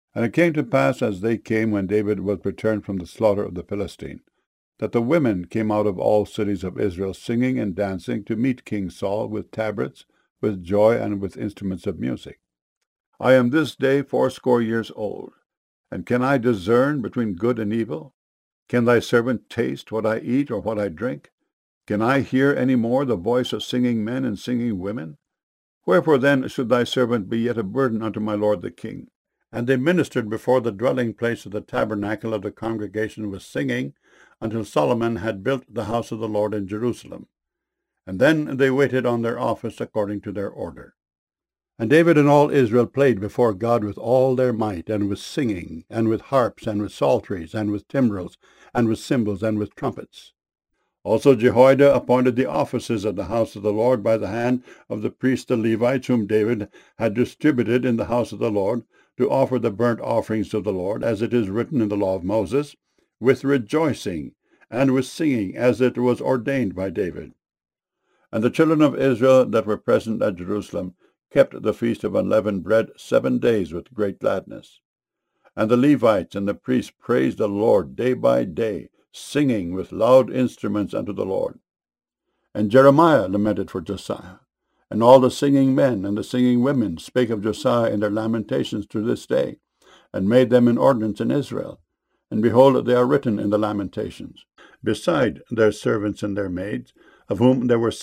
And it came to pass, as they came when David was returned from the slaughter of the Philistine, that the women came out of all cities of Israel, singing and dancing, to meet King Saul with tabrets, with joy, and with instruments of music. I am this day 80 old, and can I discern between good and evil? Can thy servant taste what I eat or what I drink? Can I hear any more the voice of singing men and singing women? Wherefore then should thy servant be yet a burden unto my lord the king? And they ministered before the dwelling place of the tabernacle of the congregation with singing, until Solomon had built the house of the Lord in Jerusalem. And then they waited on their office according to their order. And David and all Israel played before God with all their might, and with singing, and with harps, and with psalteries, and with timbrels, and with cymbals, and with trumpets. Also Jehoiada appointed the offices of the house of the Lord by the hand of the priests the Levites, whom David had distributed in the house of the Lord, to offer the burnt offerings of the Lord, as it is written in the law of Moses, with rejoicing, and with singing, as it was ordained by David. And the children of Israel that were present at Jerusalem kept the feast of unleavened bread 7 days with great gladness. And the Levites and the priests praised the Lord day by day, singing with loud instruments unto the Lord. And Jeremiah lamented for Josiah, and all the singing men and the singing women spake of Josiah in their lamentations to this day, and made them an ordinance in Israel. And behold, they are written in the lamentations, beside their servants and their maids, of whom there were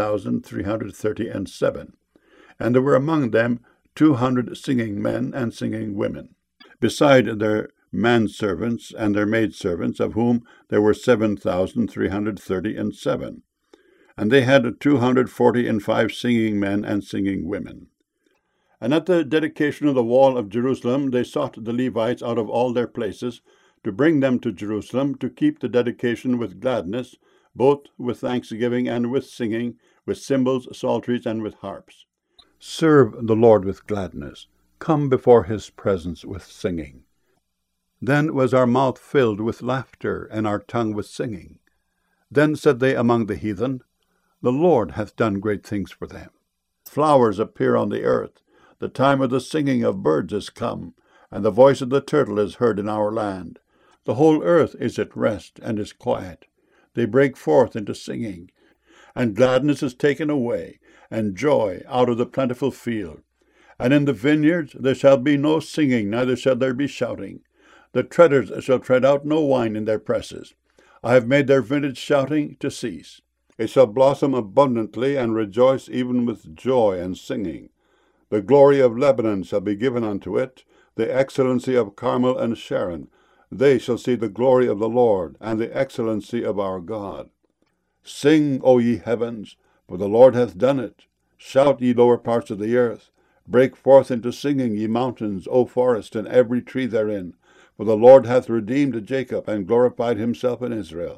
7,337. And there were among them 200 singing men and singing women, beside their manservants and their maidservants, of whom there were 7,337. And they had 245 singing men and singing women. And at the dedication of the wall of Jerusalem they sought the Levites out of all their places, to bring them to Jerusalem, to keep the dedication with gladness, both with thanksgiving and with singing, with cymbals, psalteries, and with harps. Serve the Lord with gladness. Come before his presence with singing. Then was our mouth filled with laughter, and our tongue with singing. Then said they among the heathen, The Lord hath done great things for them. Flowers appear on the earth. The time of the singing of birds is come, and the voice of the turtle is heard in our land. The whole earth is at rest and is quiet. They break forth into singing, and gladness is taken away, and joy out of the plentiful field. And in the vineyards there shall be no singing, neither shall there be shouting. The treaders shall tread out no wine in their presses. I have made their vintage shouting to cease. It shall blossom abundantly, and rejoice even with joy and singing. The glory of Lebanon shall be given unto it, the excellency of Carmel and Sharon. They shall see the glory of the Lord, and the excellency of our God. Sing, O ye heavens, for the Lord hath done it. Shout, ye lower parts of the earth. Break forth into singing, ye mountains, O forest, and every tree therein. For the Lord hath redeemed Jacob, and glorified himself in Israel.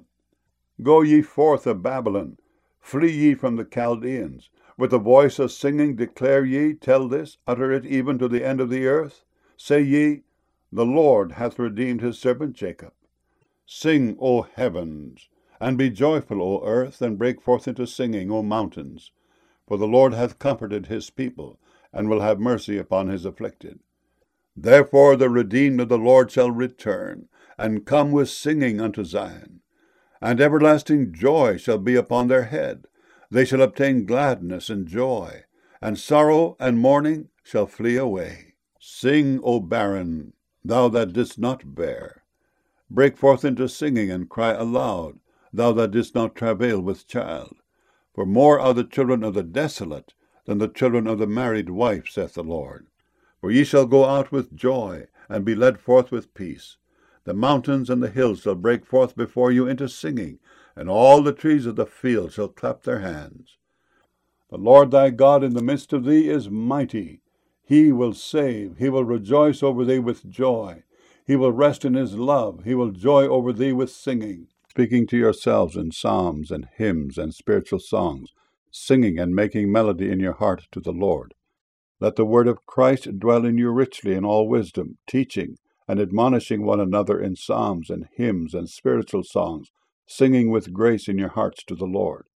Go ye forth of Babylon, flee ye from the Chaldeans. With the voice of singing declare ye, tell this, utter it even to the end of the earth. Say ye, The Lord hath redeemed his servant Jacob. Sing, O heavens, and be joyful, O earth, and break forth into singing, O mountains. For the Lord hath comforted his people, and will have mercy upon his afflicted. Therefore the redeemed of the Lord shall return, and come with singing unto Zion. And everlasting joy shall be upon their head. They shall obtain gladness and joy, and sorrow and mourning shall flee away. Sing, O barren, thou that didst not bear. Break forth into singing, and cry aloud, thou that didst not travail with child. For more are the children of the desolate than the children of the married wife, saith the Lord. For ye shall go out with joy, and be led forth with peace. The mountains and the hills shall break forth before you into singing, and all the trees of the field shall clap their hands. The Lord thy God in the midst of thee is mighty. He will save. He will rejoice over thee with joy. He will rest in his love. He will joy over thee with singing. Speaking to yourselves in psalms and hymns and spiritual songs, singing and making melody in your heart to the Lord. Let the word of Christ dwell in you richly in all wisdom, teaching and admonishing one another in psalms and hymns and spiritual songs, singing with grace in your hearts to the Lord.